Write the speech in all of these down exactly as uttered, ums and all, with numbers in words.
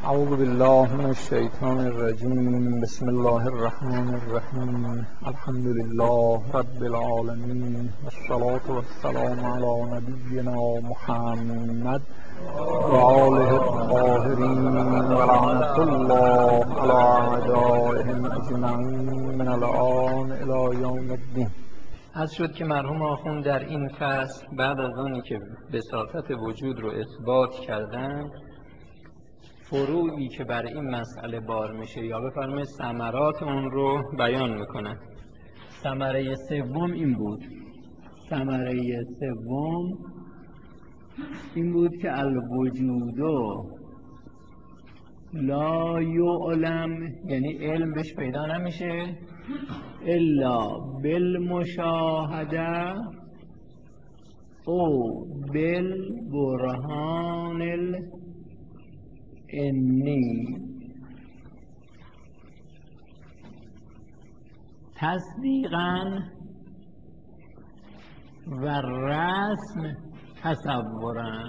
اعوذ بالله من الشیطان الرجیم. بسم الله الرحمن الرحیم. الحمد لله رب العالمین والصلاة والسلام علی نبینا محمد و آله الطاهرین و لعنة الله علی اعدائهم اجمعین من الآن الی یوم الدین. عرض شد که مرحوم آخوند در این فصل بعد از آنی که بساطت وجود رو اثبات کردن، فروعی که بر این مسئله بار میشه یا بفرمایید ثمرات اون رو بیان میکنن. ثمره سوم این بود ثمره سوم این بود که الوجود لا یعلم، یعنی علم بهش پیدا نمیشه الا بالمشاهده او بالبرهان الانی، تصدیقا و رسم تصورا.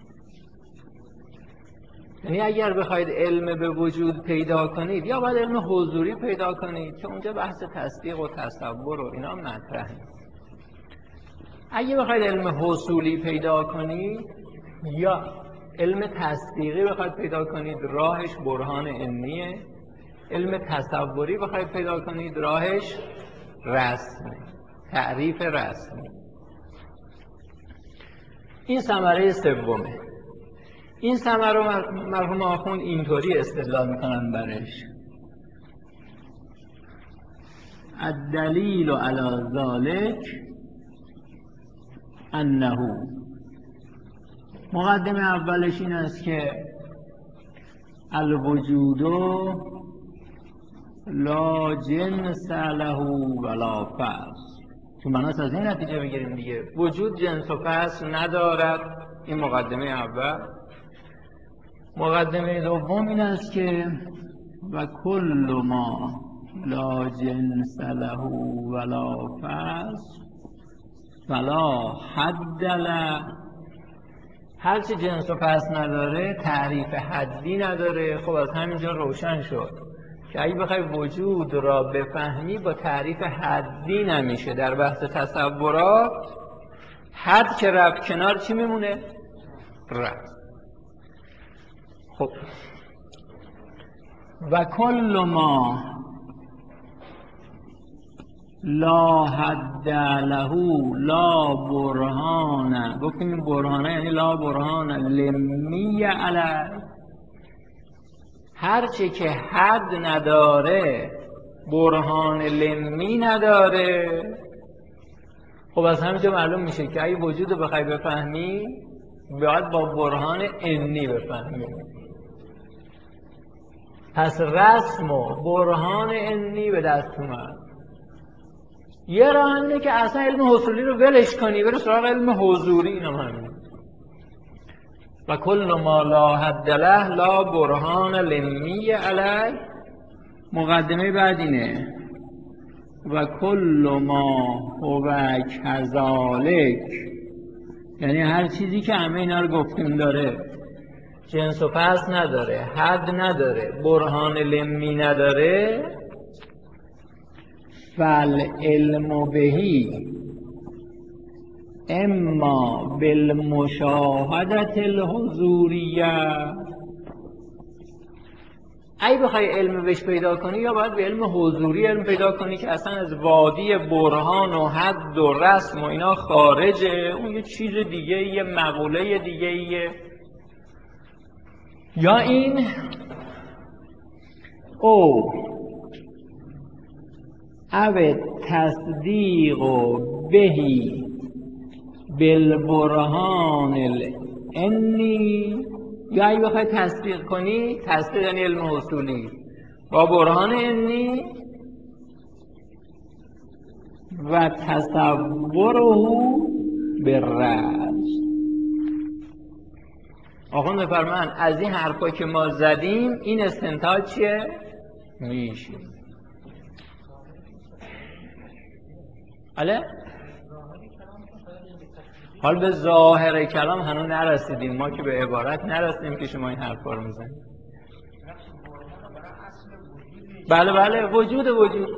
یعنی اگر بخواید علم به وجود پیدا کنید یا باید علم حضوری پیدا کنید که اونجا بحث تصدیق و تصور و اینا مطرح نیست. اگه بخواید علم حصولی پیدا کنید یا علم تصدیقی بخواید پیدا کنید، راهش برهان علمیه. علم تصوری بخواید پیدا کنید، راهش رسمه، تعریف رسمی. این ثمره سومه. این ثمره مرحوم آخوند اینطوری استدلال میکنن برش: الدلیل علی ذلک انه، مقدمه اولش این است که الوجود لا جنس له ولا فصل. تو مناس از این نتیجه بگیریم دیگه وجود جنس و فصل ندارد. این مقدمه اول. مقدمه دوم این است که و کل ما لا جنس له ولا فصل فلا حد له. هرچی جنس و فصل نداره تعریف حدی نداره. خب از همینجا روشن شد که اگه بخوای وجود را بفهمی با تعریف حدی نمیشه. در بحث تصورات حد که رفت کنار چی میمونه؟ رفت. خب و کل ما لا حد له لا برهان، گفتیم این برهانه یعنی لا برهان لمی علی، هرچی که حد نداره برهان لمی نداره. خب از همینجا معلوم میشه که اگه وجود رو بخوای بفهمی باید با برهان انی بفهمی. پس رسم و برهان انی به دست اومد. یه راه اینه که اصلا علم حصولی رو ولش کنی، بره سراغ علم حضوری. اینم همین. و کل ما لا حد له لا برهان لمی علی. مقدمه بعد اینه و کل ما هو کذالک، یعنی هر چیزی که همه اینا رو گفتیم داره، جنس و فصل نداره، حد نداره، برهان لمی نداره، فالعلم بهی اما بالمشاهدة الحضوریه. اگه بخوای علم بهش پیدا کنی یا باید به علم حضوری علم پیدا کنی که اصلا از وادی برهان و حد و رسم و اینا خارجه. اون یه چیز دیگه، یه مقوله دیگه ایه. یا این او او تصدیق بهی بالبرهان الانی، یا اگه بخوای تصدیق کنی، تصدیق یعنی علم حصولی، با برهان انی و تصوره بالرأس. آخوند بفرمان از این حرفا که ما زدیم این استنتاج چیه؟ میشه. بله؟ حال به ظاهر کلام هنوز نرسیدیم، ما که به عبارت نرسیدیم که شما این حرفا رو میزنید. بله بله وجود وجود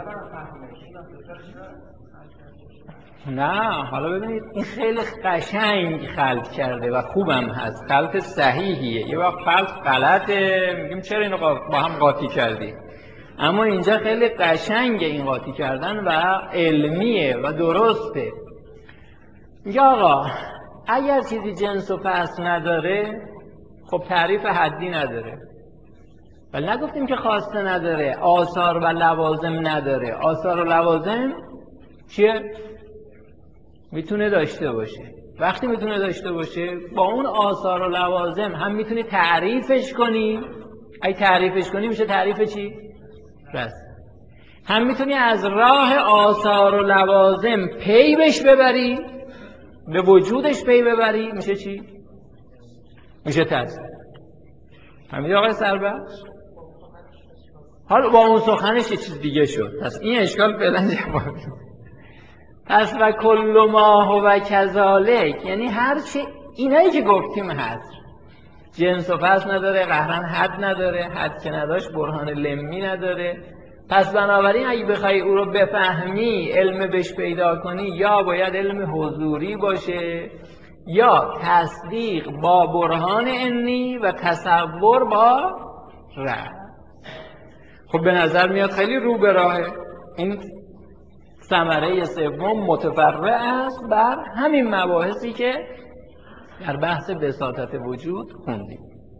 نه. حالا ببینید این خیلی قشنگ خلق کرده و خوبم هست، خلق صحیحیه. یه وقت خلق غلطه میگیم چرا اینو با هم قاطی کردی، اما اینجا خیلی قشنگه این قاطی کردن و علمیه و درسته. میگه آقا اگر چیزی جنس و فصل نداره خب تعریف حدی نداره، ولی نگفتیم که خواسته نداره. آثار و لوازم نداره. آثار و لوازم چیه؟ میتونه داشته باشه. وقتی میتونه داشته باشه با اون آثار و لوازم هم میتونی تعریفش کنی. اگه تعریفش کنی میشه تعریف چی؟ رسم. هم میتونی از راه آثار و لوازم پی بش ببری، به وجودش پی ببری، میشه چی؟ میشه تصدیق. همین آقای سربخش. حالا با اون سخنش یه چیز دیگه شد. پس این اشکال فعلا جواب. پس و کل ما هو کذالک، یعنی هر چی اینایی که گفتیم هست. جنس و فصل نداره، قهرن حد نداره، حد که نداشت برهان لمی نداره. پس بنابراین اگه بخوای او رو بفهمی، علم بهش پیدا کنی، یا باید علم حضوری باشه یا تصدیق با برهان عنی و تصور با رأی. خب به نظر میاد خیلی رو به راهه. این ثمره سوم متفرع است بر همین مباحثی که در بحث بساطت وجود خوندیم.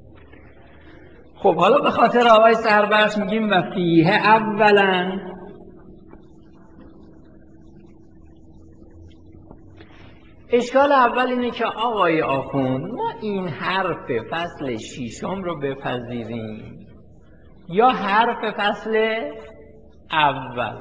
خب حالا به خاطر آقای سربخش میگیم و فیه اولا، اشکال اول اینه که آقای آخوند ما این حرف فصل ششم رو بپذیریم یا حرف فصل اول.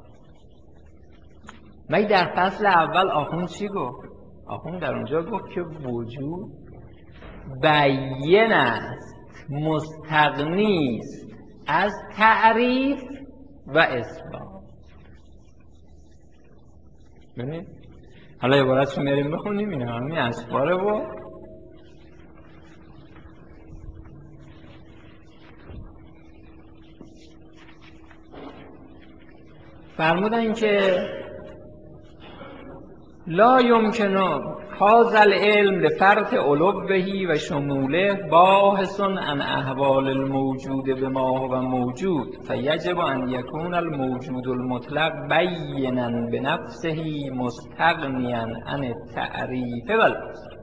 مگه در فصل اول آخوند چی گفت؟ آخوند در اونجا گفت که وجود بیان است، مستغنی است از تعریف و اثبات. ببینید حالا عبارتشو میاریم بخونیم. این همین اسفاره و فرمودن که لا یمکن هذا العلم لفرط علوه و شموله باحث عن احوال الموجود بما هو موجود فیجب ان یکون الموجود المطلق بینا بنفسه مستغنیا عن التعریف و الاثبات.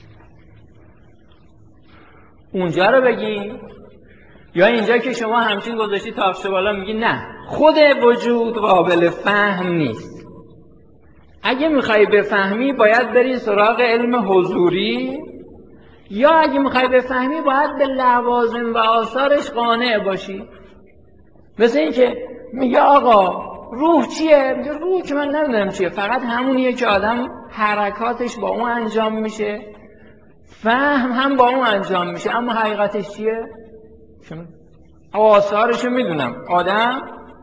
اونجا رو بگی یا اینجا که شما همچین گذاشتی تاخچه بالا میگی نه خود وجود قابل فهم نیست. اگه میخوای بفهمی باید بری سراغ علم حضوری، یا اگه میخوای بفهمی باید به لوازم و آثارش قانع باشی. مثل این که میگه آقا روح چیه؟ میگه روح که من نمیدونم چیه، فقط همونیه که آدم حرکاتش با اون انجام میشه، فهم هم با اون انجام میشه، اما حقیقتش چیه؟ آثارشو میدونم، آدم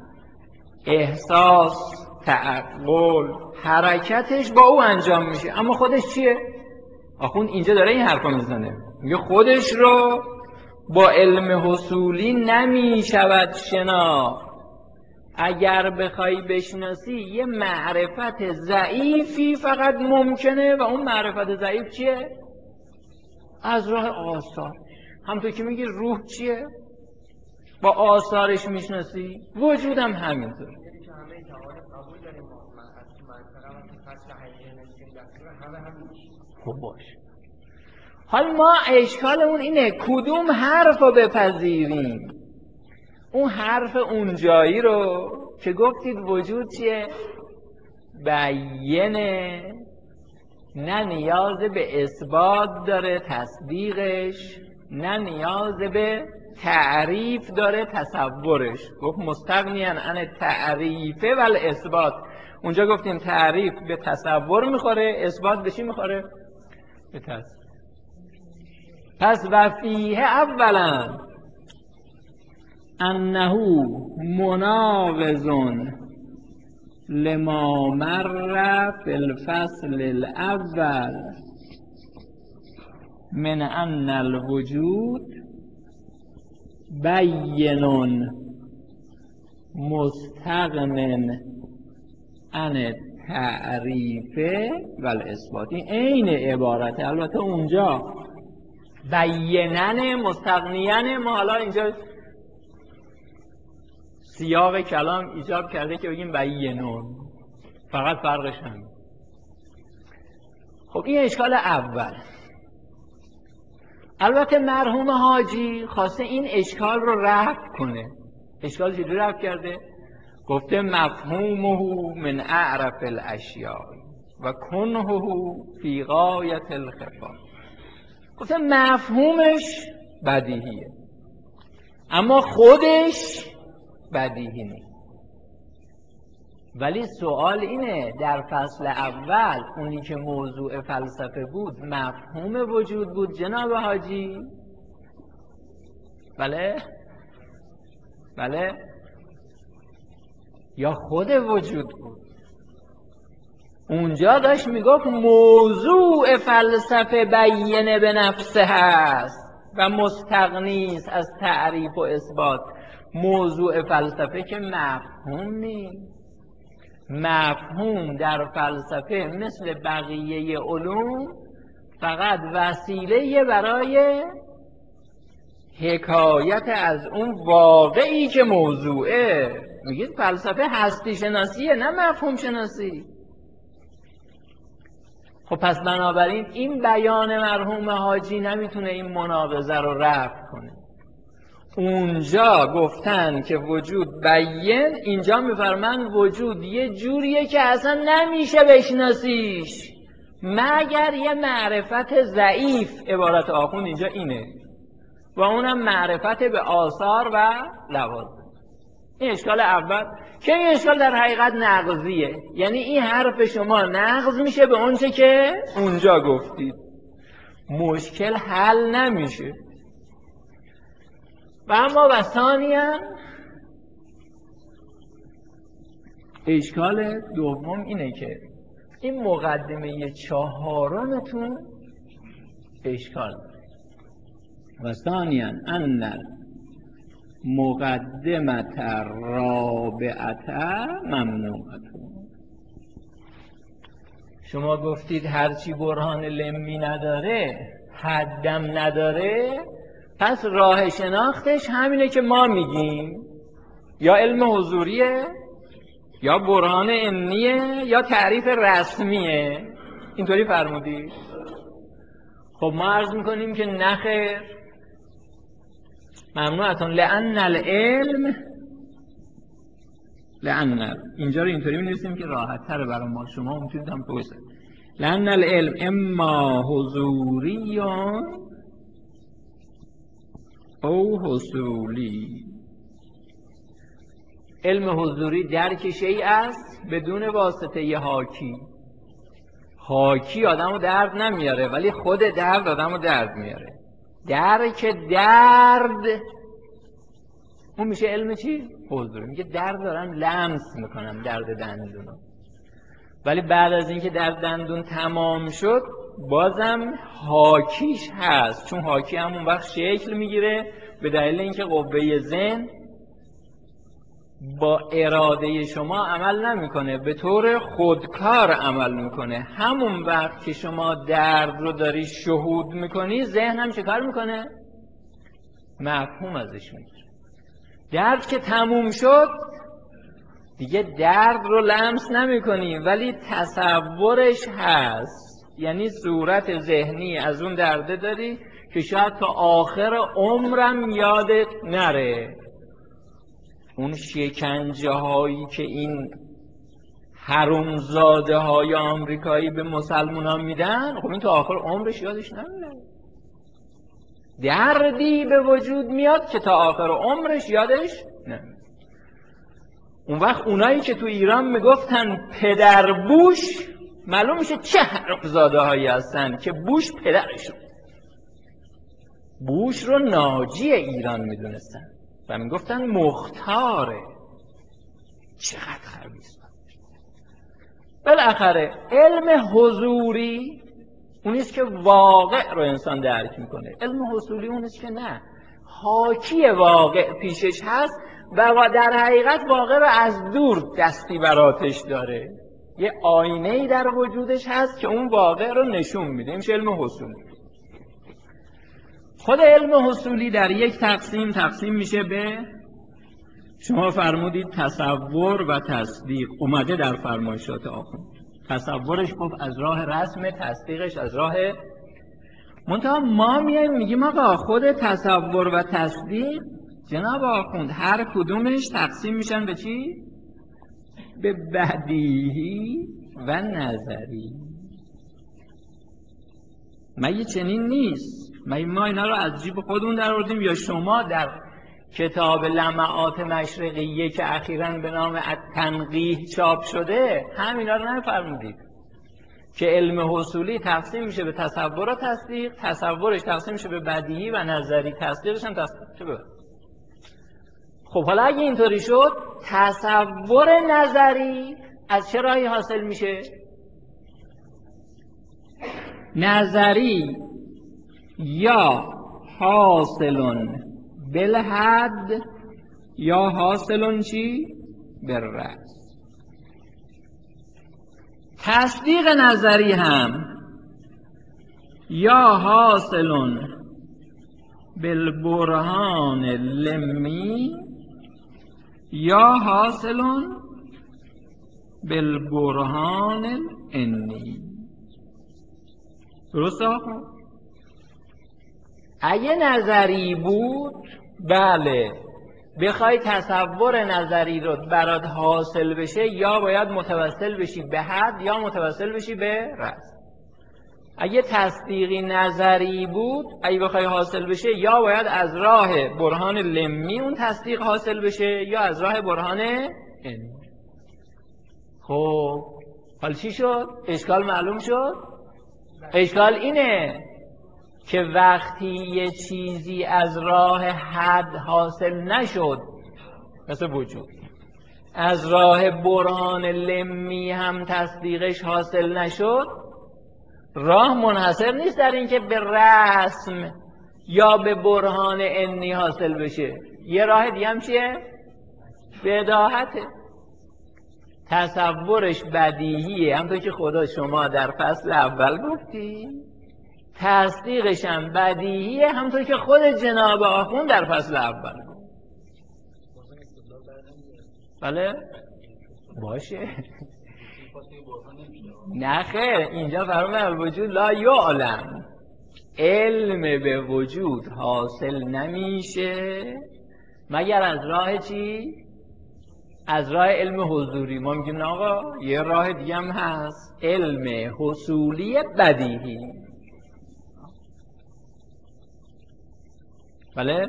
احساس، تعقل، حرکتش با او انجام میشه، اما خودش چیه؟ آخوند اینجا داره این حرفا میزنه، میگه خودش رو با علم حصولی نمیشود شناخت. اگر بخوای بشناسی یه معرفت ضعیفی فقط ممکنه و اون معرفت ضعیف چیه؟ از راه آثار. همونطور که میگه روح چیه؟ با آثارش میشناسی. وجودم همینطور. خب باش. حالا ما اشکالمون اینه کدوم حرف رو بپذیریم. اون حرف اونجایی رو که گفتید وجود چیه؟ بیانه، نه نیاز به اثبات داره تصدیقش، نه نیاز به تعریف داره تصورش. گفت مستغنیاً عن تعریف و الاثبات. اونجا گفتیم تعریف به تصور میخوره، اثبات به چی میخوره؟ به تصدیق. پس و فیه اولا انه مناقض لما مر فی الفصل الاول من ان الوجود بینون مستغنن عن تعریف و الاثبات. این عین عبارته. البته اونجا بینن مستغنیان، ما حالا اینجا سیاق کلام ایجاب کرده که بگیم بینون، فقط فرقش همین. خب این اشکال اول. البته مرحوم حاجی خواسته این اشکال رو رفع کنه. اشکال چجوری رفع کرده؟ گفته مفهومه من اعرف الاشیاء و کنه فی غایت الخفا. گفته مفهومش بدیهیه اما خودش بدیهی نیست. ولی سوال اینه در فصل اول اونی که موضوع فلسفه بود مفهوم وجود بود جناب حاجی؟ بله؟ بله؟ یا خود وجود بود؟ اونجا داشت میگفت موضوع فلسفه بیینه به نفسه هست و مستغنیست از تعریف و اثبات. موضوع فلسفه که مفهوم نیست. مفهوم در فلسفه مثل بقیه علوم فقط وسیله برای حکایت از اون واقعی که موضوعه. میگید فلسفه هستی شناسیه نه مفهوم شناسی. خب پس بنابراین این بیان مرحوم حاجی نمیتونه این مناقضه رو رفع کنه. اونجا گفتن که وجود بیان، اینجا میفرمان وجود یه جوریه که اصلا نمیشه بشناسیش مگر یه معرفت ضعیف. عبارت آخوند اینجا اینه و اونم معرفت به آثار و لوازم. این اشکال اول که این اشکال در حقیقت نقضیه، یعنی این حرف شما نقض میشه به اونچه که اونجا گفتید، مشکل حل نمیشه. و اما و ثانیاً اشکال دوم اینه که این مقدمه چهارمتون اشکال داره. و ثانیاً ان مقدمت رابعت ممنوعه. شما گفتید هرچی برهان لمی نداره حدم نداره، پس راه شناختش همینه که ما میگیم، یا علم حضوریه یا برهان عنیه یا تعریف رسمیه. اینطوری فرمودید. خب ما عرض میکنیم که نخیر، ممنوعتون. لأن العلم لأن اینجا رو اینطوری می‌نویسیم که راحت تره برای ما، شما میتونید هم توضیح. لأن العلم اما حضوری او حصولی. علم حضوری درک شیء است بدون واسطه ی حاکی. حاکی آدمو درد نمیاره ولی خود درد آدمو درد میاره. درک درد اون میشه علم چی؟ حضوری. میگه درد دارم لمس میکنم، درد دندونو، ولی بعد از اینکه درد دندون تمام شد بازم حاکیش هست، چون حاکی همون وقت شکل میگیره به دلیل اینکه قوه ذهن با اراده شما عمل نمیکنه، به طور خودکار عمل میکنه. همون وقت که شما درد رو داری شهود میکنی ذهن هم چه کار میکنه؟ مفهوم ازش میگیره. درد که تموم شد دیگه درد رو لمس نمی کنی ولی تصورش هست، یعنی صورت ذهنی از اون درده داری که شاید تا آخر عمرم یادت نره. اون شکنجه هایی که این حرومزاده های آمریکایی به مسلمان ها میدن، خب این تا آخر عمرش یادش نمیره. دردی به وجود میاد که تا آخر عمرش یادش نمیره. اون وقت اونایی که تو ایران میگفتن پدر بوش، معلوم میشه چه حرومزاده هایی هستن که بوش پدرشون. بوش رو ناجی ایران میدونستن و میگفتن مختاره. چقدر خبیث. بالاخره علم حضوری اونیست که واقع رو انسان درک میکنه، علم حصولی اونیست که نه، حاکی واقع پیشش هست و در حقیقت واقع رو از دور دستی بر آتش داره. یه آینه‌ای در وجودش هست که اون واقع رو نشون میده. این میشه علم حصولی. خود علم حصولی در یک تقسیم تقسیم میشه به، شما فرمودید تصور و تصدیق اومده در فرمایشات آخوند. تصورش گفت از راه رسم، تصدیقش از راه، منتها ما میایم میگیم آقا خود تصور و تصدیق جناب آخوند هر کدومش تقسیم میشن به چی؟ به بدیهی و نظری. مگه چنین نیست؟ مگه ما اینا رو از جیب خودمون در آوردیم یا شما در کتاب لمعات مشرقیه که اخیراً به نام التنقیح چاپ شده همینا رو نفرمودید که علم حصولی تقسیم میشه به تصور و تصدیق، تصورش تقسیم میشه به بدیهی و نظری، تصدیقش هم تقسیم میشه. خب حالا اگه اینطوری شد تصور نظری از چه راهی حاصل میشه؟ نظری یا حاصلون بالحد یا حاصلون چی؟ بالرأس. تصدیق نظری هم یا حاصلون بالبرهان لمی یا حاصلون بالبرهان الانی. درسته آقا؟ اگه نظری بود بله بخوای تصور نظری رو برات حاصل بشه یا باید متوسل بشی به حد یا متوسل بشی به رأس. اگه تصدیقی نظری بود اگه بخوای حاصل بشه یا باید از راه برهان لمی اون تصدیق حاصل بشه یا از راه برهان علمی. خب حالا چی شد؟ اشکال معلوم شد؟ اشکال اینه که وقتی یه چیزی از راه حد حاصل نشد مثل وجود، از راه برهان لمی هم تصدیقش حاصل نشد، راه منحصر نیست در این که به رسم یا به برهان انی حاصل بشه. یه راه دیگه هم چیه؟ بداهته. تصورش بدیهیه همونطور که خدا شما در فصل اول گفتی، تصدیقش هم بدیهیه همونطور که خود جناب آخوند در فصل اول گفت. بله؟ باشه. نه خیر، اینجا فرمود الوجود لا یعلم، علم به وجود حاصل نمیشه مگر از راه چی؟ از راه علم حضوری. ما میگیم نه آقا یه راه دیگه هم هست، علم حصولی بدیهی. بله؟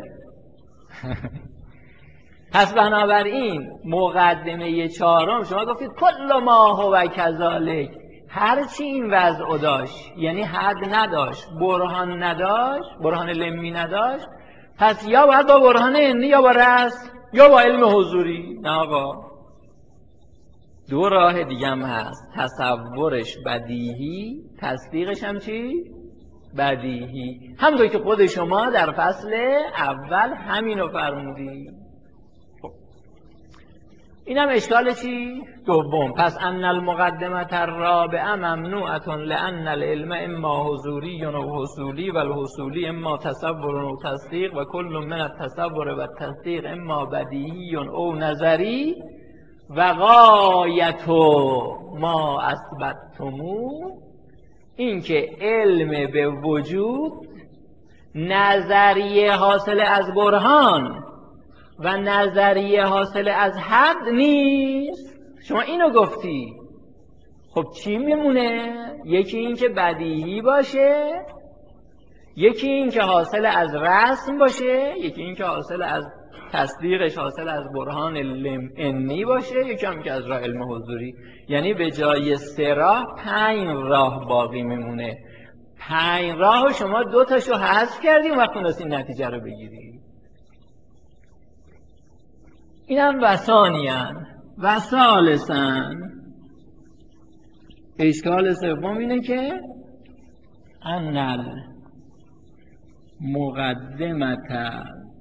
پس بنابراین مقدمه چهارم شما گفتید کل ما هو کذالک، هرچی این وضع داشت یعنی حد نداشت، برهان نداشت، برهان لمی نداشت، پس یا باید با برهان انی یا با رأس یا با علم حضوری. نه آقا دو راه دیگه هم هست، تصورش بدیهی، تصدیقش هم چی؟ بدیهی. همونطور که خود شما در فصل اول همینو فرمودی. اینم اشکال چی؟ دوم. پس ان المقدمه الرابعه ممنوعه لان العلم اما حضوری و حصولی و الحصولی اما تصور و تصدیق و کل من التصور و التصدیق اما بدیهی او نظری و غایت ما اثبتتمو این که علم به وجود نظریه حاصل از برهان و نظریه حاصل از حد نیست. شما اینو گفتی. خب چی میمونه؟ یکی این که بدیهی باشه، یکی این که حاصل از رسم باشه، یکی این که حاصل از تصدیقش حاصل از برهان انی باشه، یکی هم که از راه علم حضوری. یعنی به جای سه راه پنج راه باقی میمونه. پنج راه شما دو تاشو حذف کردیم وقتی این نتیجه رو بگیری. اینم وثانیان. و ثالثاً اشکال سوم اینه که ان المقدمه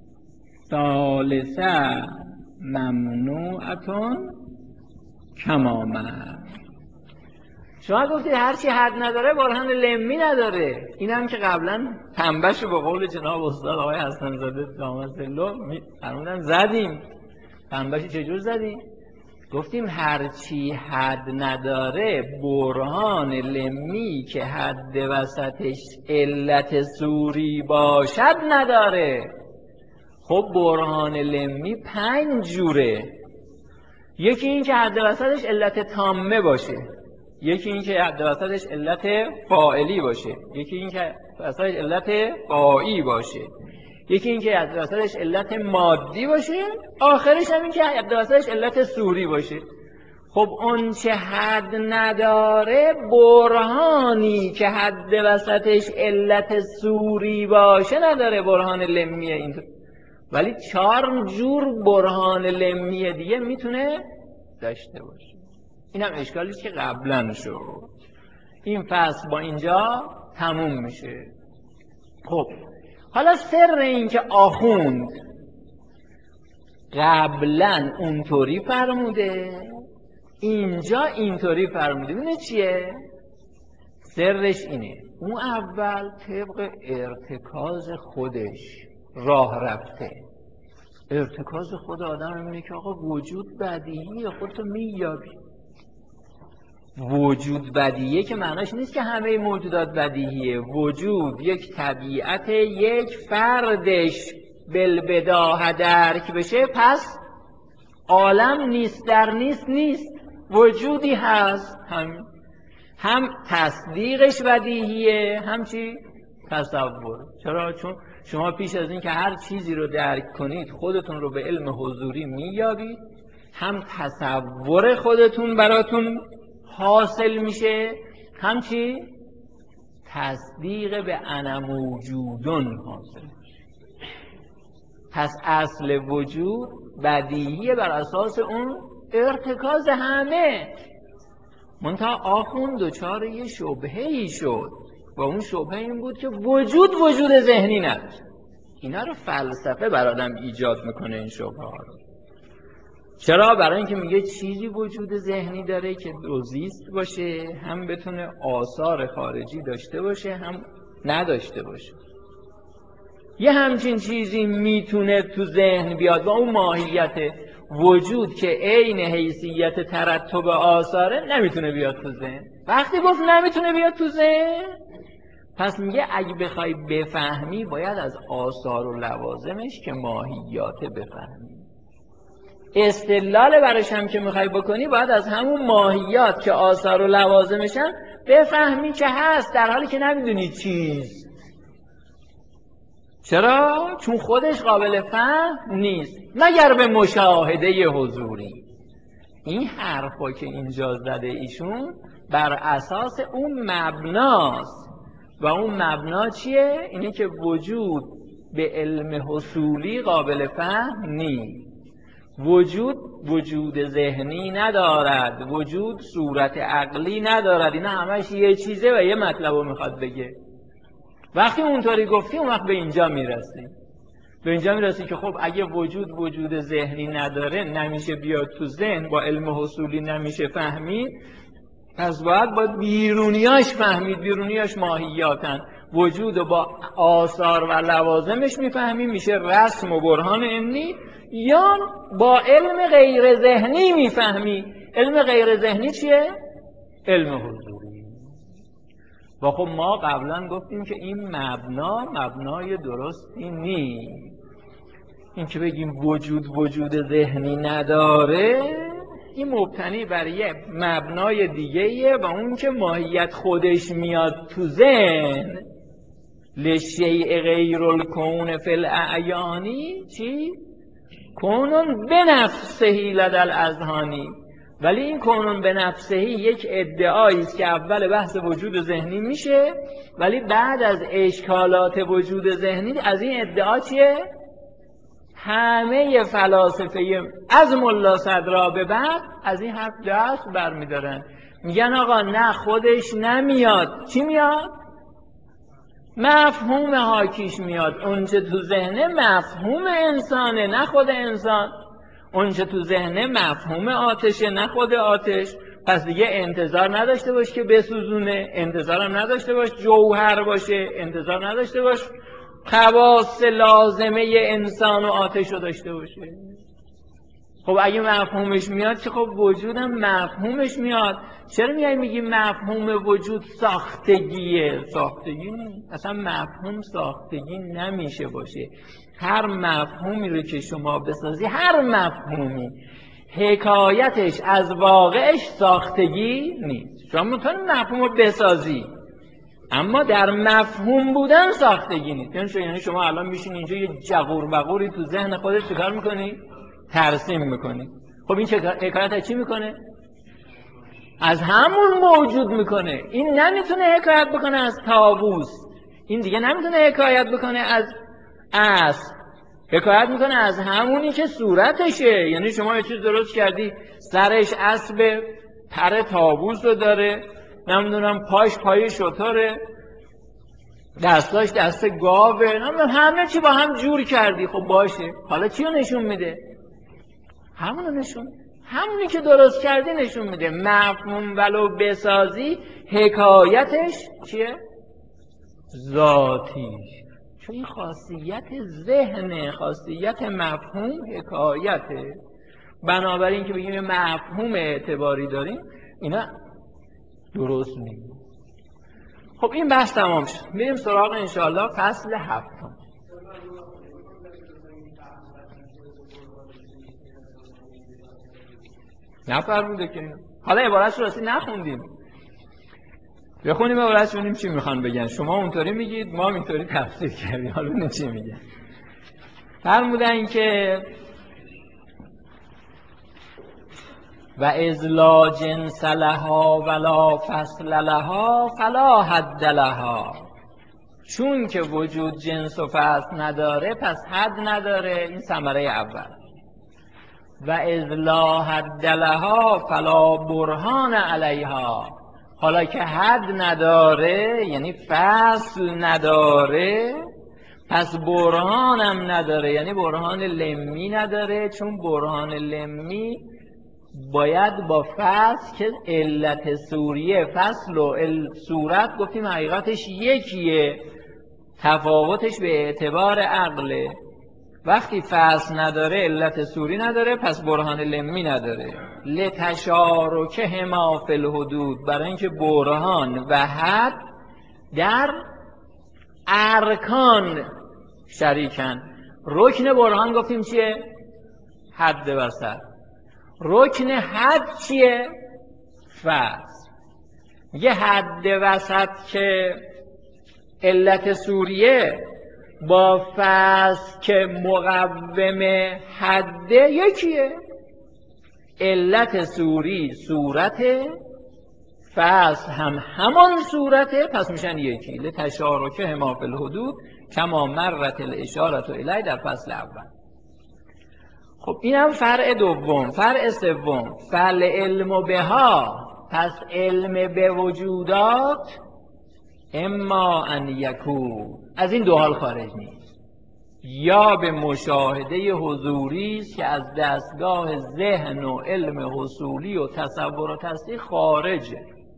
ثالثه ممنوعتون کمامن. شما گفتید هرچی حد نداره برهان لمی نداره. این هم که قبلا تنبش رو به قول جناب استاد آقای حسن زاده دامت سلو فرمودن زدیم. تنبش چجور زدیم؟ گفتیم هرچی حد نداره برهان لمی که حد وسطش علت صوری باشد نداره. خب برهان لمی پنج جوره. یکی این که حد وسطش علت تامه باشه، یکی این که حد وسطش علت فاعلی باشه، یکی این که وسطش علت قائی باشه، یکی این که حد وسطش علت مادی باشه، آخرش هم این که حد وسطش علت صوری باشه. خب اون چه حد نداره برهانی که حد وسطش علت صوری باشه نداره، برهان لمیه این. ولی چهار جور برهان لمی دیگه میتونه داشته باشه. این هم اشکالیست که قبلا شد. این فصل با اینجا تموم میشه. خب حالا سر این که آخوند قبلا اونطوری فرموده اینجا اینطوری فرموده، ببینید چیه؟ سرش اینه اون اول طبق ارتکاز خودش راه رفته. ارتکاز خود آدم اینه که آقا وجود بدیهیه، خودتو مییابی. وجود بدیهیه که معناش نیست که همه موجودات بدیهیه. وجود یک طبیعت یک فردش بالبداهه درک بشه، پس عالم نیست در نیست نیست، وجودی هست. هم هم تصدیقش بدیهیه، هم چی؟ تصور. چرا؟ چون شما پیش از این که هر چیزی رو درک کنید خودتون رو به علم حضوری مییابید، هم تصور خودتون براتون حاصل میشه، هم چی؟ تصدیق به انا موجودون حاصل میشه. پس اصل وجود بدیهیه بر اساس اون ارتکاز همه. منتها آخوند دچار یه شبهه‌ای شد و اون شبهه این بود که وجود وجود ذهنی نداره. اینا رو فلسفه بر آدم ایجاد میکنه این شبهه ها رو. چرا؟ برای اینکه میگه چیزی وجود ذهنی داره که دوزیست باشه، هم بتونه آثار خارجی داشته باشه هم نداشته باشه. یه همچین چیزی میتونه تو ذهن بیاد با اون ماهیت وجود که عین حیثیت ترتب آثاره نمیتونه بیاد تو ذهن. وقتی گفت نمیتونه بیاد تو ذهن، پس میگه اگه بخوای بفهمی باید از آثار و لوازمش که ماهیات بفهمی. استدلال برش هم که میخوای بکنی باید از همون ماهیات که آثار و لوازمشن بفهمی که هست، در حالی که نمیدونی چیست. چرا؟ چون خودش قابل فهم نیست مگر به مشاهده حضوری. این حرفا که اینجا زده ایشون بر اساس اون مبناست و اون مبنا چیه؟ اینه که وجود به علم حصولی قابل فهم نیست. وجود وجود ذهنی ندارد، وجود صورت عقلی ندارد. اینا همش یه چیزه و یه مطلب رو میخواد بگه. وقتی اونطوری گفتی اون وقت به اینجا میرسی. به اینجا میرسی که خب اگه وجود وجود ذهنی نداره، نمیشه بیاد تو ذهن، با علم حصولی نمیشه فهمید، پس باید با بیرونیاش فهمید. بیرونیاش ماهیاتن. وجود با آثار و لوازمش میفهمی، میشه رسم و برهان علمی، یا با علم غیر ذهنی میفهمی. علم غیر ذهنی چیه؟ علم حضوری. و خب ما قبلا گفتیم که این مبنا مبنای درستی نیست. این که بگیم وجود وجود ذهنی نداره، این مبتنی بر یه مبنای دیگه‌ایه و اون که ماهیت خودش میاد تو ذهن. لشیء غیر الکون فی الاعیانی چی؟ کونون بنفسهی لدى الاذهانی. ولی این کونون بنفسهی یک ادعایی است که اول بحث وجود ذهنی میشه، ولی بعد از اشکالات وجود ذهنی از این ادعا چیه؟ همه فلاسفه از ملا صدرا به بعد از این حرف دست برمیدارن، میگن آقا نه خودش نمیاد. چی میاد؟ مفهوم حاکیش میاد. اونچه تو ذهنه مفهوم انسانه نه خود انسان. اونچه تو ذهنه مفهوم آتشه نه خود آتش. پس دیگه انتظار نداشته باش که بسوزونه، انتظارم نداشته باش جوهر باشه، انتظار نداشته باش خواص لازمه انسان و آتش رو داشته باشه. خب اگه مفهومش میاد که خب وجودم مفهومش میاد. چرا میای میگی مفهوم وجود ساختگیه؟ ساختگی اصلا مفهوم ساختگی نمیشه باشه. هر مفهومی رو که شما بسازی، هر مفهومی حکایتش از واقعش ساختگی نیست. شما میتونی مفهوم رو بسازی اما در مفهوم بودن ساختگی نیست. یعنی شما الان میشین اینجا یه جغور بغوری تو ذهن خودت چیکار میکنی؟ ترسیم میکنی. خب این حکایت از چی میکنه؟ از همون موجود میکنه. این نمیتونه حکایت بکنه از طاووس، این دیگه نمیتونه حکایت بکنه از اسب، حکایت میکنه از همونی که صورتشه. یعنی شما یه چیز درست کردی سرش اسب، پر طاووس رو داره، نمیدونم پاش پای شتره، دستاش دست گاوه، همه چی با هم جور کردی. خب باشه، حالا چی رو نشون میده؟ همونو نشون، همونی که درست کردی نشون میده. مفهوم ولو بسازی حکایتش چیه؟ ذاتیش. چون این خاصیت ذهن، خاصیت مفهوم حکایته. بنابراین که بگیم مفهوم اعتباری داریم، اینا درست نیست. خب این بحث تمام شد. میریم سراغ انشاءالله فصل هفتم. نفرموده که حالا عبارت راستی نخوندیم، بخونیم عبارت ببینیم چی میخوان بگن. شما اونطوری میگید، ما اینطوری تفسیر کردیم، حالا ببینیم چی میگن. فرمودن که و اذ لا جنس لها ولا فصل لها فلا حد لها. چون که وجود جنس و فصل نداره پس حد نداره. این ثمره اول. و اذ لا حد لها فلا برهان علیها. حالا که حد نداره یعنی فصل نداره، پس برهانم نداره، یعنی برهان لمی نداره. چون برهان لمی باید با فصل که علت سوریه، فصل و صورت گفتیم حقیقتش یکیه، تفاوتش به اعتبار عقله. وقتی فصل نداره، علت سوری نداره، پس برهان لمی نداره. لتشارکهما فی الحدود. برای اینکه برهان و حد در ارکان شریکن. رکن برهان گفتیم چیه؟ حد وسط. رکن حد چیه؟ فصل. یه حد وسط که علت سوریه با فصل که مقوم حده یکیه. علت سوری صورته، فصل هم همان صورته، پس میشن یکی. لتشارکهما فی الحدود کما مرت الاشاره الیه در فصل اول. خب اینم فرع دوم. فرع سوم فالعلم بها. پس علم به وجودات اما ان یکون، از این دو حال خارج نیست. یا به مشاهده حضوری است که از دستگاه ذهن و علم حصولی و تصور و تصدیق خارجه،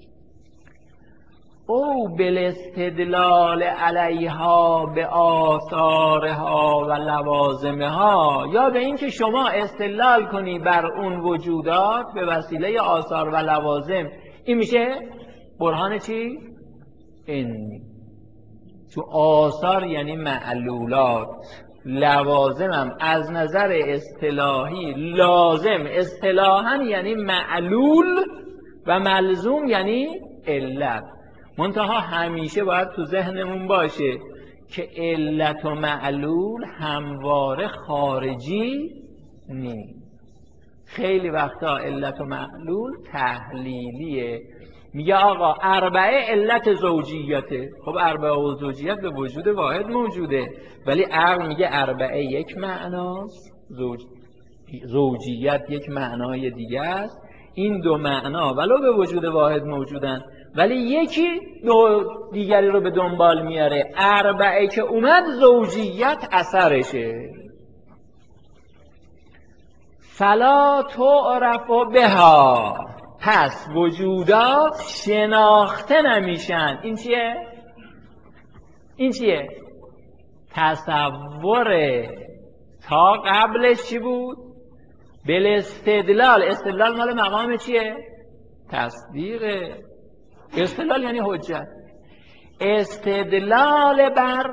او بالاستدلال علیها به آثارها و لوازمها. یا به این که شما استدلال کنی بر اون وجودات به وسیله آثار و لوازم. این میشه برهان چی؟ این تو آثار یعنی معلولات، لوازم هم از نظر اصطلاحی لازم اصطلاحاً یعنی معلول و ملزوم یعنی علت. منتها همیشه باید تو ذهنمون باشه که علت و معلول همواره خارجی نیست. خیلی وقتا علت و معلول تحلیلیه. میگه آقا اربعه علت زوجیته. خب اربعه و زوجیت به وجود واحد موجوده، ولی عقل میگه اربعه یک معناست، زوج... زوجیت یک معنای دیگه است. این دو معنا ولو به وجود واحد موجودن، ولی یکی دو دیگری رو به دنبال میاره. اربعه که اومد زوجیت اثرشه. فلا تعرف بها، پس وجودات شناخته نمیشن. این چیه؟ این چیه؟ تصوره. تا قبلش چی بود؟ بالاستدلال. استدلال مال مقام چیه؟ تصدیقه. استدلال یعنی حجت. استدلال بر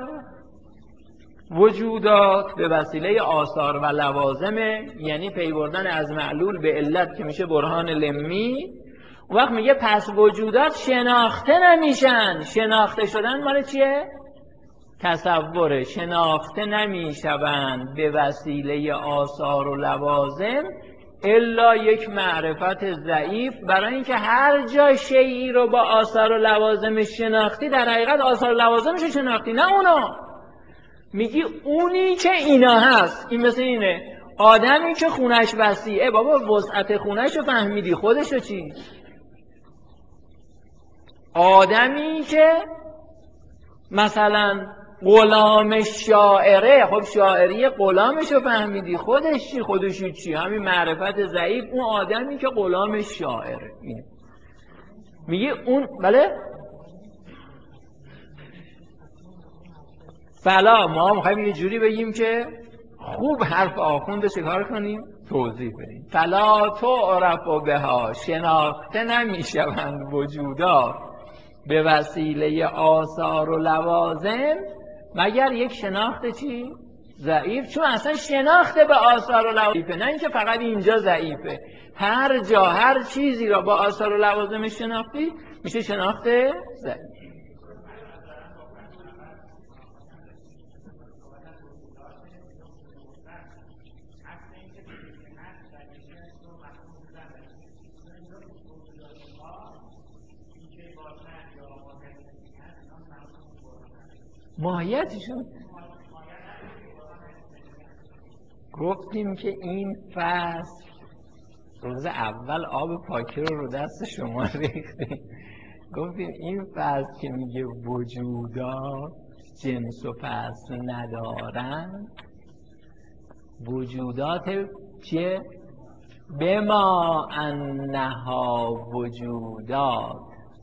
وجودات به وسیله آثار و لوازمه، یعنی پی بردن از معلول به علت که میشه برهان لمی. اون وقت میگه پس وجودات شناخته نمیشن. شناخته شدن مال چیه؟ تصوره. شناخته نمیشوند به وسیله آثار و لوازم الا یک معرفت ضعیف، برای اینکه هر جا شیئی رو با آثار و لوازمش شناختی در حقیقت آثار و لوازمش شناختی، نه اونو. میگی اونی که اینا هست. این مثل اینه آدمی که خونش وسیعه، بابا وسعت خونش رو فهمیدی، خودشو چی؟ آدمی که مثلا غلام شاعره، خب شاعری غلامش رو فهمیدی، خودش چی؟ خودشو چی؟ همین معرفت ضعیف. اون آدمی که غلام شاعره اینه. میگی اون بله؟ فلا ما میخوایم یه جوری بگیم که خوب حرف آخوند شکار کنیم، توضیح بدیم. فلا تعرف بها، شناخته نمیشوند وجودات به وسیله آثار و لوازم مگر یک شناخت چی؟ ضعیف. چون اصلا شناخت به آثار و لوازم نه اینکه فقط اینجا ضعیفه، هر جا هر چیزی را با آثار و لوازم شناختی میشه شناخت ضعیف. ماهیتشون گفتیم که این فصل روز اول آب پاکی رو رو دست شما ریختیم. گفتیم این فصل که میگه وجودات جنس و فصل ندارن، وجودات چیه؟ بما انها وجودات.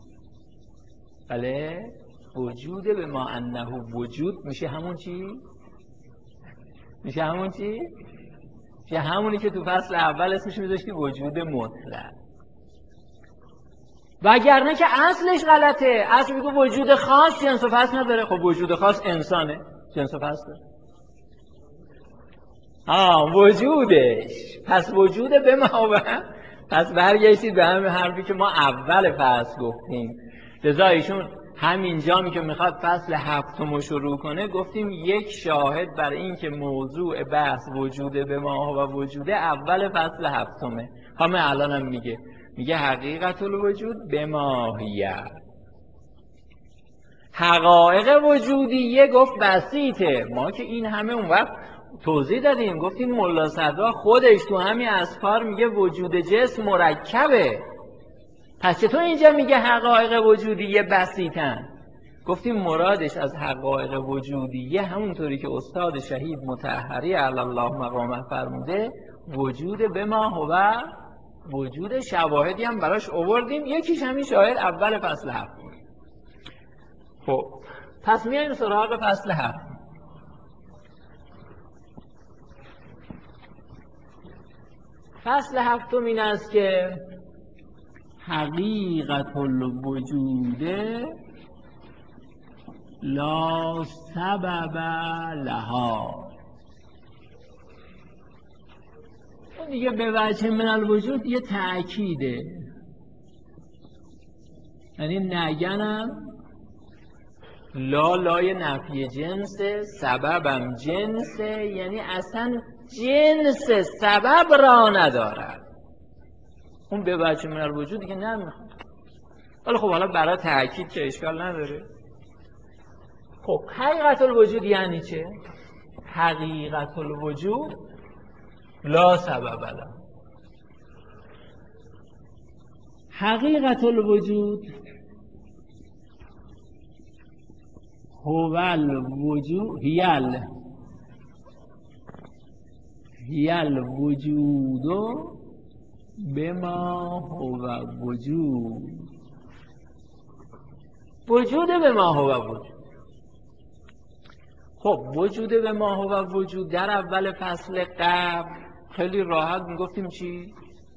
بله؟ وجود به ما انه وجود میشه همون چی؟ میشه همون چی؟ میشه همونی که تو فصل اول اسمش میذاشتی وجود مطلق. وگرنه که اصلش غلطه. اصل میگه وجود خاص جنس و فصل نداره. خب وجود خاص انسانه، جنس و فصل داره. آه وجودش. پس وجود به ما و پس برگشتید به همین حرفی که ما اول فصل گفتیم. لذا ایشون همینجا که میخواد فصل هفتم رو شروع کنه گفتیم یک شاهد برای این که موضوع بحث وجود به ما و وجوده اول فصل هفتمه. همه الان هم میگه میگه حقیقت الوجود به ماهیت. حقایق وجودیه گفت بسیطه. ما که این همه اون وقت توضیح دادیم، گفتیم ملا صدرا خودش تو همین اذکار میگه وجود جسم مرکبه. پس چطور اینجا میگه حقایق وجودیه بسیطن؟ گفتیم مرادش از حقایق وجودیه همونطوری که استاد شهید مطهری علی الله مقامه فرموده وجود به ما هو وجود. شواهدی هم براش آوردیم، یکیش همین شاهد اول فصل هفت. خب پس میایم سراغ فصل هفت. فصل هفتم این است که حقیقت الوجود لا سبب لها. دیگه به وجه من الوجود یه تأکیده، یعنی نگنم لا لای نفی جنسه، سببم جنسه، یعنی اصلا جنس سبب را ندارد. اون به وجه من الوجود دیگه نمیخواد. ولی خب حالا برای تأکید که اشکال نداره. خب حقیقت الوجود یعنی چه؟ حقیقت الوجود لا سبب له. حقیقت الوجود هو الوجود هیل هیل وجود بما هو وجود. وجود بما هو وجود. خب وجود بما هو وجود در اول فصل قبل خیلی راحت میگفتیم چی؟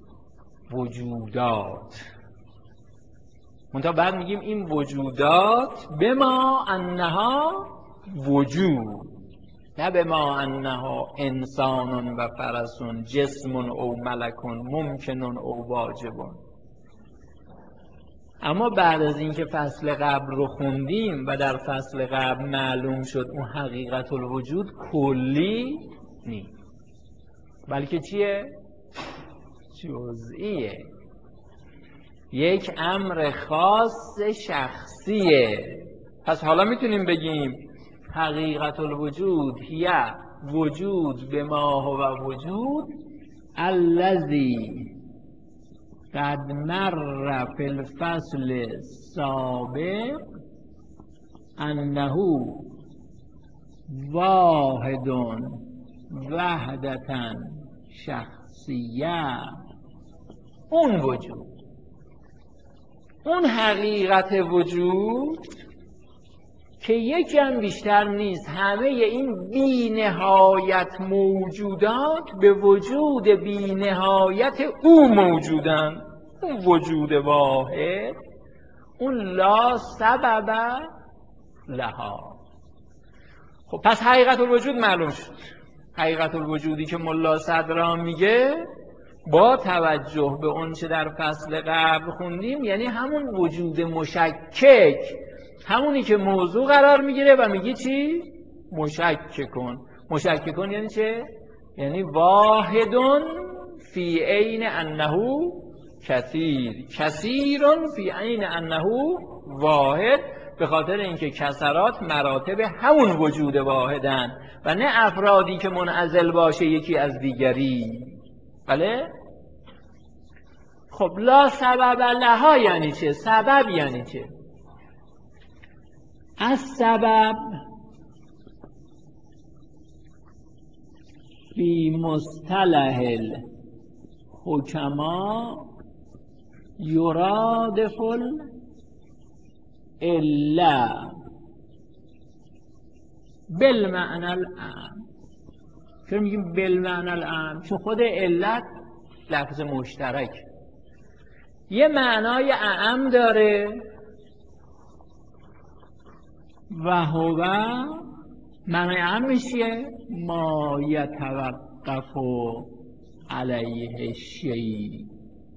وجودات. منتها بعد میگیم این وجودات بما انها وجود، نه بما انها انسان و فرس جسم او ملک ممکن او واجب. اما بعد از اینکه فصل قبل رو خوندیم و در فصل قبل معلوم شد اون حقیقت الوجود کلی نیست، بلکه چیه؟ جزئیه، یک امر خاص شخصیه. پس حالا میتونیم بگیم حقیقت الوجود هی وجود بما هو وجود الذی قد مر فی الفصل السابق انه واحد وحدة شخصیه. اون وجود، اون حقیقت وجود که یکی هم بیشتر نیست، همه این بی نهایت موجودات به وجود بی نهایت او موجودن. اون وجود واحد، اون لا سبب لها. خب پس حقیقت الوجود معلوم شد. حقیقت الوجودی که ملا صدرا میگه با توجه به اون چه در فصل قبل خوندیم، یعنی همون وجود مشکک، همونی که موضوع قرار میگیره و میگی چی؟ مشکک کن. مشکک کن یعنی چه؟ یعنی واحدون فی عین انه کثیر، کثیرون فی عین انه واحد، به خاطر اینکه کثرات مراتب همون وجود واحدن و نه افرادی که منعزل باشه یکی از دیگری. بله؟ خب لا سبب لها یعنی چه؟ سبب یعنی چه؟ از سبب فی مصطلح الحکما یرادف الا بالمعنى العام. چرا میگیم بالمعنى العام؟ چون خود علت لفظ مشترک یه معنای اعم داره و هو معنای اعمش چیه؟ ما یتوقف علیه شیء،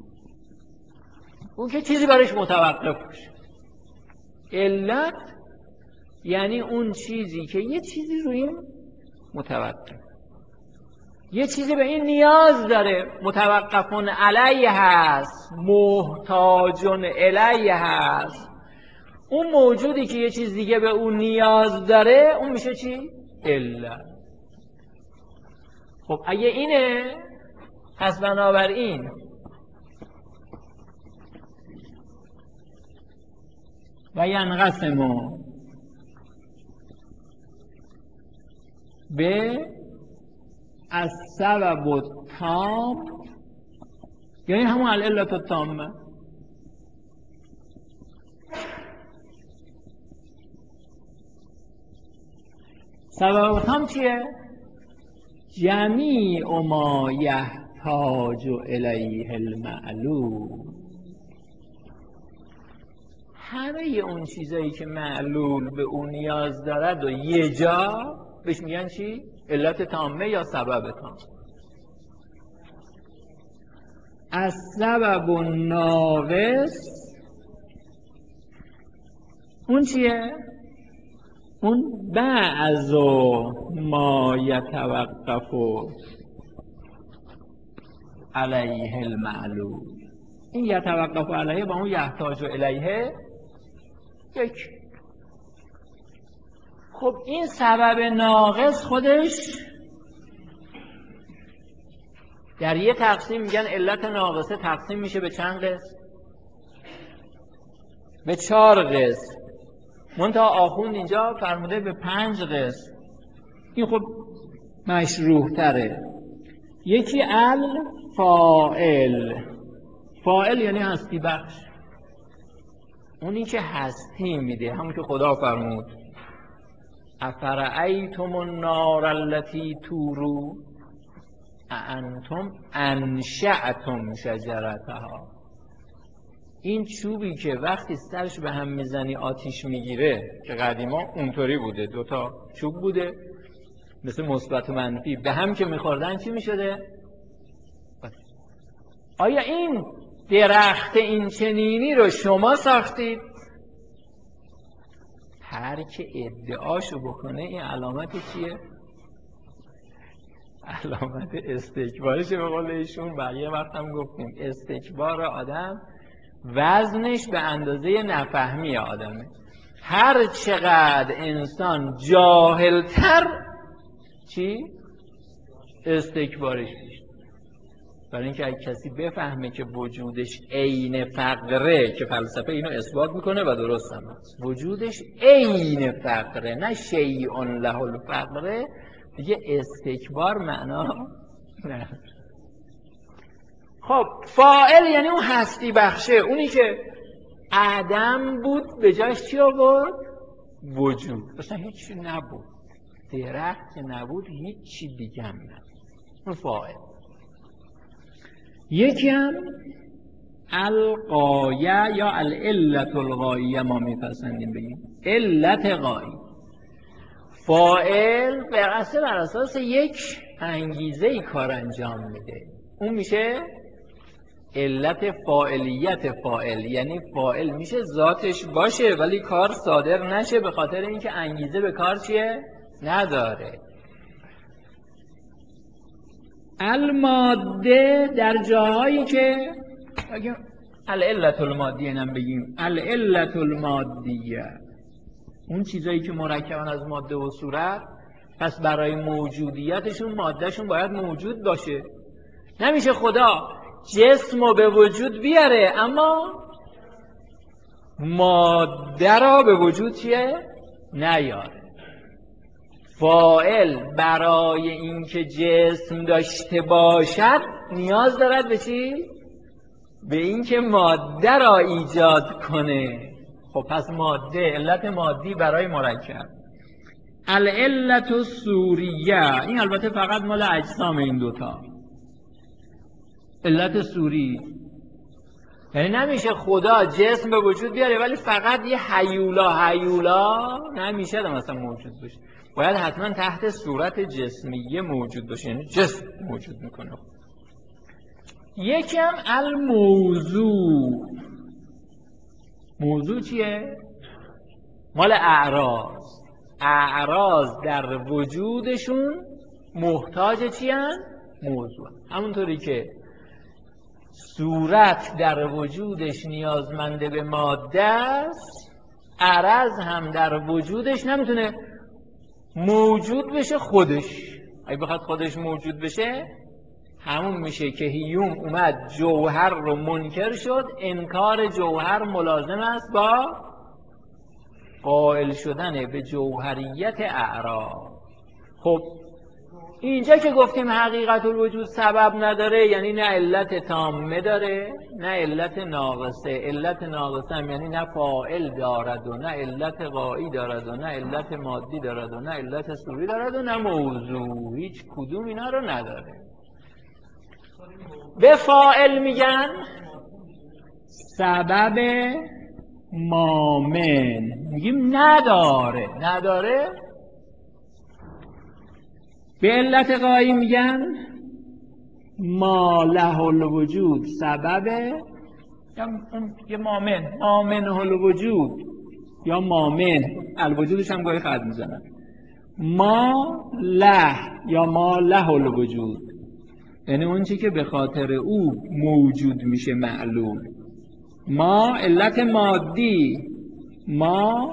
اون که چیزی برایش متوقف باشه. علت یعنی اون چیزی که یه چیزی روی این متوقف، یه چیزی به این نیاز داره، متوقفون علیه هست، محتاجون الیه هست. اون موجودی که یه چیز دیگه به اون نیاز داره اون میشه چی؟ علت. خب اگه اینه پس بنابراین و ینقسم به از سبب التام، یعنی همون العلت التامه. سبب التام چیه؟ جمیع ما یحتاج الیه المعلول، همه اون چیزایی که معلول به اون نیاز دارد و یه جا بهش میگن چی؟ علت تامه یا سبب تام. از سبب ناقص اون چیه؟ اون بعض ما یتوقف علیه المعلول. این یتوقف علیه با اون یحتاج الیه یک. خب این سبب ناقص خودش در یه تقسیم میگن علت ناقصه تقسیم میشه به چند قسم؟ به چهار قسم، منتها آخوند اینجا فرموده به پنج قسم. این خب مشروح تره. یکی الفاعل، فاعل یعنی هستی بخش، اونی که هستی میده، همون که خدا فرمود افرأیتم النار التي تورو اانتم انشأتم شجرتها. این چوبی که وقتی سرش به هم میزنی آتیش میگیره، که قدیما اونطوری بوده، دوتا چوب بوده مثل مثبت و منفی، به هم که میخوردن چی میشده؟ آیا این درخت این چنینی رو شما ساختید؟ هر که ادعاشو بکنه این علامت چیه؟ علامت استکبارشه. به قول ایشون بقیه وقت هم گفتیم استکبار آدم وزنش به اندازه نفهمی آدمه. هر چقدر انسان جاهلتر چی؟ استکبارش بیشتر. برای اینکه اگه کسی بفهمه که وجودش عین فقره، که فلسفه اینو اثبات میکنه و درست هم هست، وجودش عین فقره نه شیء له الفقره، دیگه استکبار معنا نه. خب فاعل یعنی اون هستی بخشه، اونی که عدم بود به جاش چی آورد؟ وجود. اصلا هیچی نبود، درخت که نبود هیچی دیگه هم نبود، اون فاعل. یکی هم الغایه یا العلت الغایه ما میپسندیم بگیم علت غایی. فاعل بر اساس یک انگیزه ای کار انجام میده، اون میشه علت فاعلیت فاعل. یعنی فاعل میشه ذاتش باشه ولی کار صادر نشه به خاطر اینکه انگیزه به کار چیه؟ نداره. الماده در جاهایی که اگه العلت المادیه نم بگیم العلت المادیه، اون چیزایی که مرکبن از ماده و صورت، پس برای موجودیتشون مادهشون باید موجود باشه. نمیشه خدا جسم رو به وجود بیاره اما ماده را به وجود چیه؟ نیاره. فاعل برای اینکه جسم داشته باشد نیاز دارد به چی؟ به اینکه ماده را ایجاد کنه. خب پس ماده، علت مادی برای مرکب. العلت الصوریه، این البته فقط مال اجسام این دوتا. علت صوری یعنی نمیشه خدا جسم به وجود بیاره ولی فقط یه هیولا هیولا نمیشه ده مثلا موجود باشه، باید حتما تحت صورت جسمیه موجود باشه، یعنی جسم موجود میکنه. یکم الموضوع، موضوع چیه؟ مال اعراض. اعراض در وجودشون محتاج چی هن؟ موضوع. همونطوری که صورت در وجودش نیازمند به ماده است، عرض هم در وجودش نمیتونه موجود بشه خودش. اگه بخواد خودش موجود بشه همون میشه که هیوم اومد جوهر رو منکر شد. انکار جوهر ملازم است با قائل شدن به جوهریت اعراض. خب اینجا که گفتیم حقیقت الوجود سبب نداره یعنی نه علت تامه داره نه علت ناقصه. علت ناقصه هم یعنی نه فاعل دارد و نه علت غایی دارد و نه علت مادی دارد و نه علت صوری دارد و نه موضوع. هیچ کدوم اینا رو نداره. به فاعل میگن سبب مامن، میگیم نداره نداره. به علت غایی میگن ما له الوجود سبب یا مامن، مامن الوجود یا مامن، الوجودش هم گاهی خط میزنن. ما له یا ما له الوجود یعنی اون چی که به خاطر او موجود میشه معلوم. ما علت مادی، ما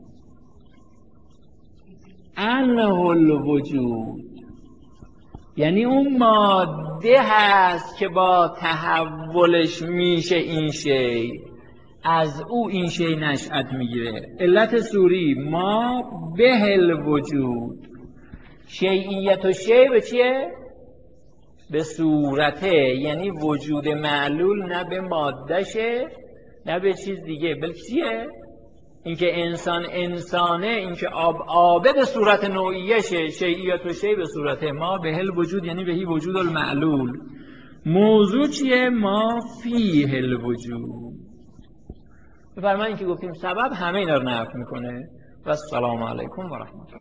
انه الوجود یعنی اون ماده هست که با تحولش میشه این شی. از او این شی نشأت میگیره. علت سوری ما به الوجود، شیعیت و شی به چیه؟ به صورته، یعنی وجود معلول نه به مادهشه نه به چیز دیگه، بلکه چیه؟ اینکه انسان انسانه، اینکه آب آبه به صورت نوعیشه. شیعیت و شی به صورته ما به الوجود، یعنی بهی وجود المعلول. موضوع چیه؟ ما فیه الوجود. بفرمایید که گفتیم سبب همه اینا رو نفی میکنه. و السلام علیکم و رحمت الله.